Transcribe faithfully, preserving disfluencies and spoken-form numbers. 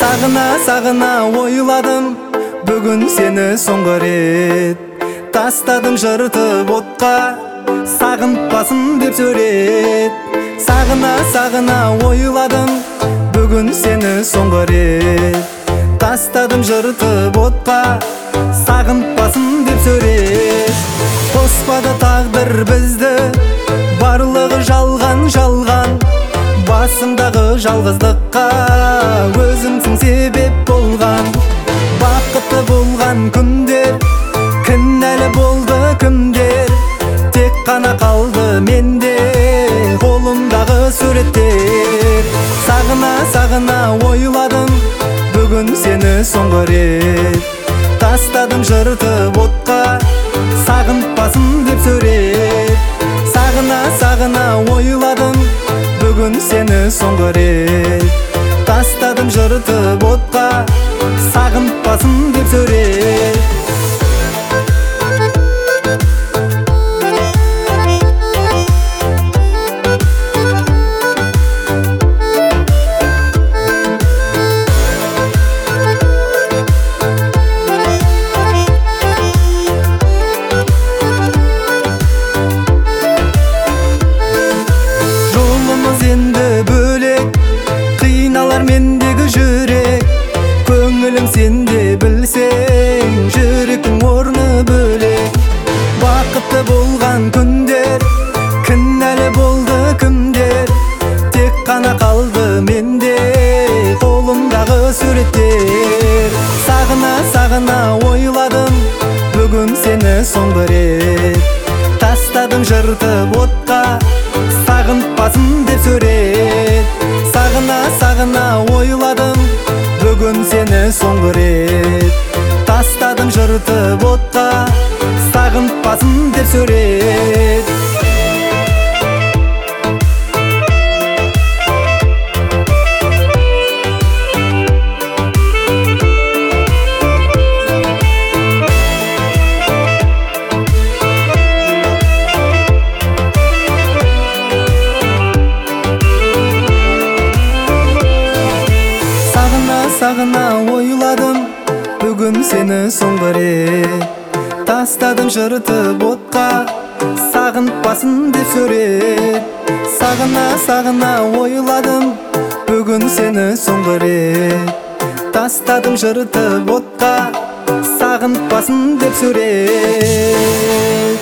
Сагына сагына ойладым, бүгүн сени соңго рет. Тастадым жыртып отка, сагынтпасын деп сөйрет. Сагына сагына ойладым, бүгүн сени соңго рет. Тастадым жыртып отка, сагынтпасын деп сөйрет. Коспады тагдыр бизди, барлыгы жалган жалган. Басымдагы жалгыздыкка өзүңсүң себеп болган. Бакытты болган күндөр кінәлі болды кімдер. Тек қана қалды менде қолымдағы суреттер. Сағына сағына ойладым, бүгін сені соңғы рет. Тастадым жыртып отқа, сағынтпасын деп сөйрет. Сағына сағына ойладым, бүгін сені соңғы рет. Тастадым жыртып отқа, сағынтпасын деп сөйрет. Енді бөлек, қиналар мендегі жүрек. Көңілім сенде білсең, жүректің орны бөлек. Бақытты болған күндер, кінәлі болды кімдер. Тек қана қалды менде қолымдағы суреттер. Сағына сағына ойладым, бүгін сені соңғы рет. Тастадым жыртып отқа, сағынтпасын деп сөйрет. Сағына сағына ойладым, бүгін сені соңғы рет. Тастадым жыртып отқа, сағынтпасын деп сөйрет. Сағына ойладым, бүгін сені соңғы рет. Тастадым жыртып отқа, сағынтпасын деп сөйрет. Сағына сағына ойладым, бүгін сені соңғы рет. Тастадым жыртып отқа, сағынтпасын деп сөйрет.